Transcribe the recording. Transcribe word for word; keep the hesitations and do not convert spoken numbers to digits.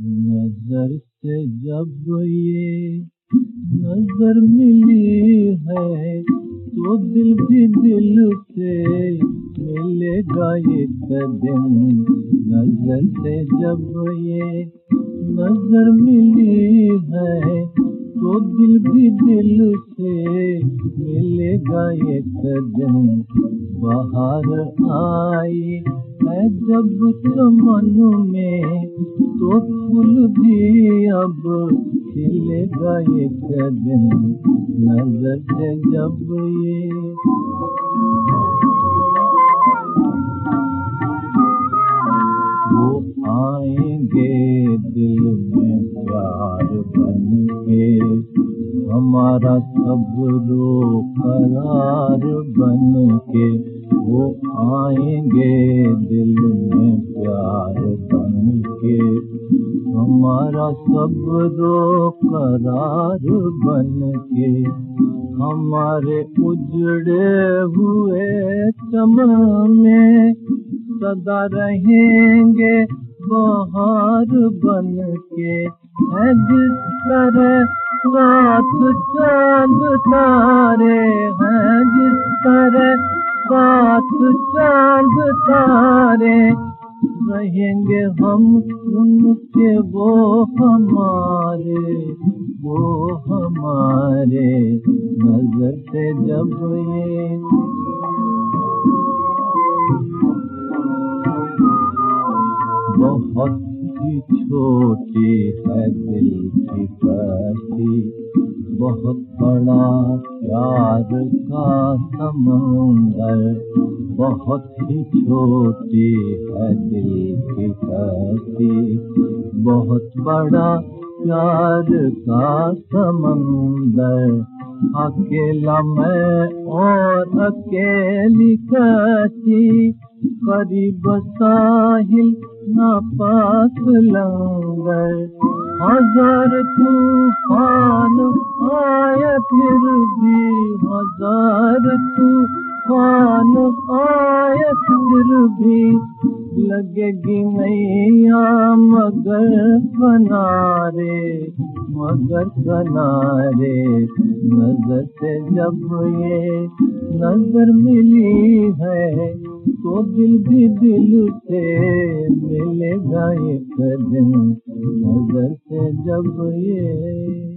नजर से जब ये नजर मिली है तो दिल भी दिल से मिलेगा एक दिन। नजर से जब ये नजर मिली है तो दिल भी दिल से मिलेगा एक दिन। बाहर आई है जब चमन में तो फूल भी अब खिलेगा एक दिन। नजर से जब ये वो आएंगे दिल में प्यार बन के, हमारा सब रो करार बन के। वो आएंगे दिल में प्यार बन के, हमारा सब रो करार बन के। हमारे उजड़े हुए चमन में सदा रहेंगे बहार बन के। है जिस तरह रात चांद तारे हैं, जिस तरह रात चांद तारे, रहेंगे हम उनके वो हमारे वो हमारे। नजर से जब ये बहुत ही छोटी है दिल की कश्ती, बहुत बड़ा प्यार का समुंदर। बहुत ही छोटी है दिल की कश्ती, बहुत बड़ा प्यार का समंदर। अकेला मैं और अकेली कश्ती, करीब साहिल नापास लंगर। हजार तूफान आए फिर भी, हजार तूफान आए फिर भी, लगेगी नैया मगर किनारे मगर किनारे। नजर से जब ये नजर मिली है तो दिल भी दिल से मिलेगा एक दिन। नजर से जब ये